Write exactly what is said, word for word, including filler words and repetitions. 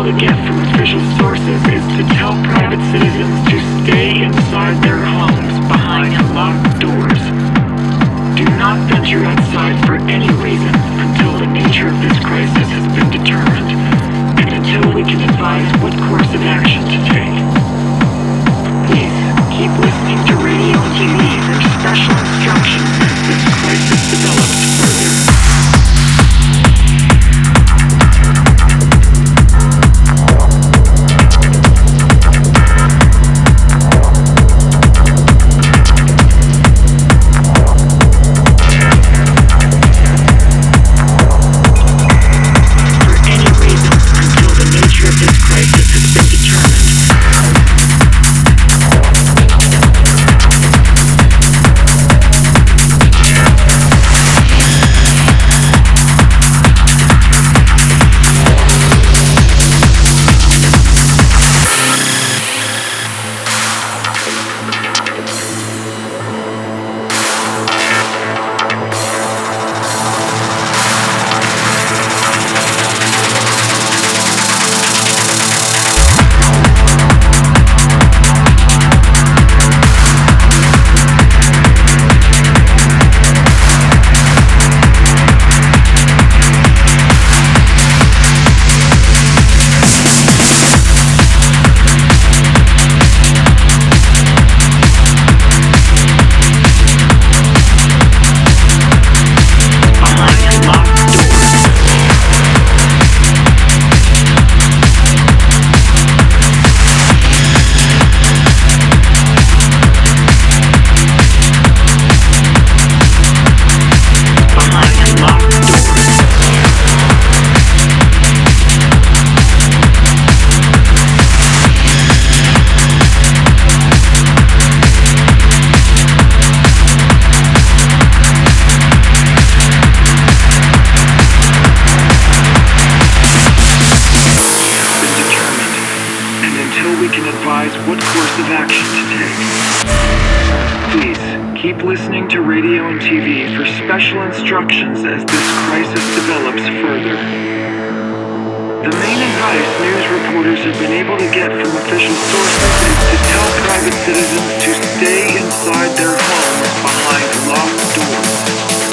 to get from official sources is to tell private citizens to stay inside their homes behind locked doors. Do not venture outside for any reason until the nature of this crisis has been determined, and until we can advise what course of action to take. Please keep listening to radio and T V for special instructions as this crisis develops further. What course of action to take. Please keep listening to radio and T V for special instructions as this crisis develops further. The main advice news reporters have been able to get from official sources is to tell private citizens to stay inside their homes behind locked doors.